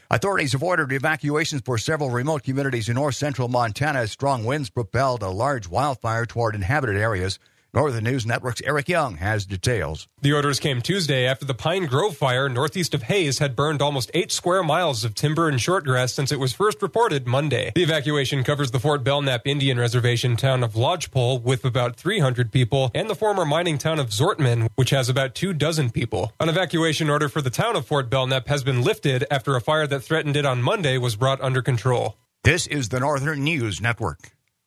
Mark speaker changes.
Speaker 1: Authorities have ordered evacuations for several remote communities in north-central Montana as strong winds propelled a large wildfire toward inhabited areas. Northern News Network's Eric Young has details.
Speaker 2: The orders came Tuesday after the Pine Grove fire northeast of Hayes had burned almost 8 square miles of timber and shortgrass since it was first reported Monday. The evacuation covers the Fort Belknap Indian Reservation town of Lodgepole with about 300 people and the former mining town of Zortman, which has about 24 people. An evacuation order for the town of Fort Belknap has been lifted after a fire that threatened it on Monday was brought under control.
Speaker 1: This is the Northern News Network.